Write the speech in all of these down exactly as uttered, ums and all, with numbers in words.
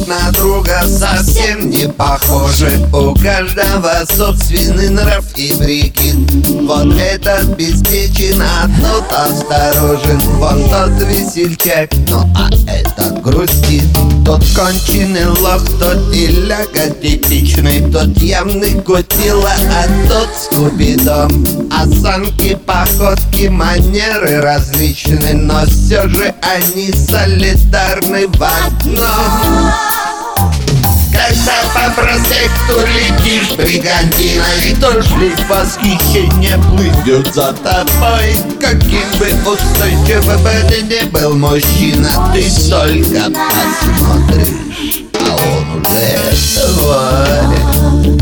друг на друга совсем не похожи. У каждого собственный нрав и прикид. Вот этот беспечен, а тот осторожен. Вон тот весельчак, ну а этот грустит. Тот конченый лох, тот иляга типичный. Тот явный кутила, а тот скубидом. Осанки, походки, манеры различны, но все же они солидарны в одном. Когда по проспекту летишь бригантиной, то шлейф восхищения плывет за тобой. Каким бы устойчивым бы ни был мужчина, ты только посмотришь, а он уже твой.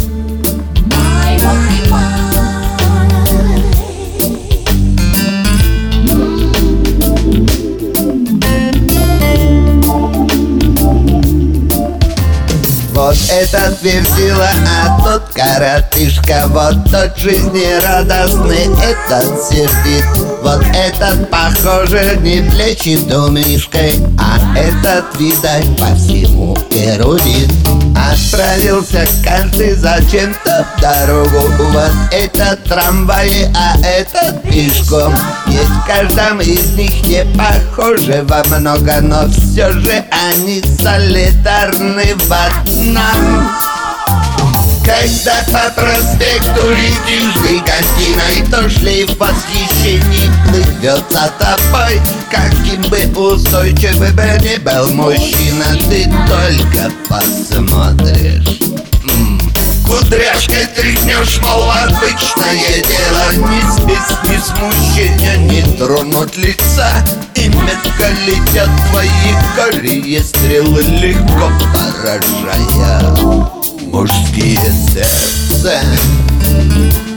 Вот этот верзила, а тот коротышка. Вот тот жизнерадостный, этот сердит. Вот этот, похоже, не плечит думишкой, а этот, видать, по всему эрудит. Отправился каждый зачем-то в дорогу. Вот этот трамвай, а этот пешком. Есть в каждом из них не похоже во много, но все же они солидарны в одном. Когда по проспекту летишь бригантиной, то шлейф восхищений плывет за тобой. Каким бы устойчивым бы ни был мужчина, ты только посмотришь, м-м. Кудряшкой тряхнешь, мол, обычное дело. Ни спесь, ни смущения не тронут лица. И метко летят твои горькие стрелы, легко поражая мужские сердца.